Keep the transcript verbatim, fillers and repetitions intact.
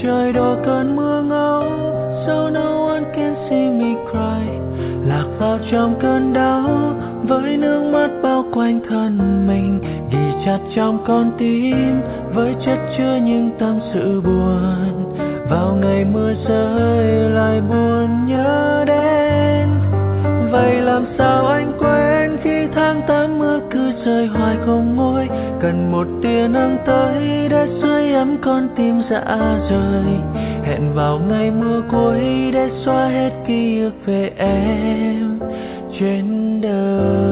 trời đổ cơn mưa ngâu. So no one can see me cry. Lạc vào trong cơn đau với nước mắt bao quanh thân mình, ghi chặt trong con tim với chất chứa những tâm sự buồn. Vào ngày mưa rơi lại buồn nhớ đến. Vậy làm sao anh quên khi tháng tám mưa cứ rơi hoài không nguôi. Cần một tia nắng tới để sưởi ấm con tim rã rời. Hẹn vào ngày mưa cuối để xóa hết ký ức về em trên đời.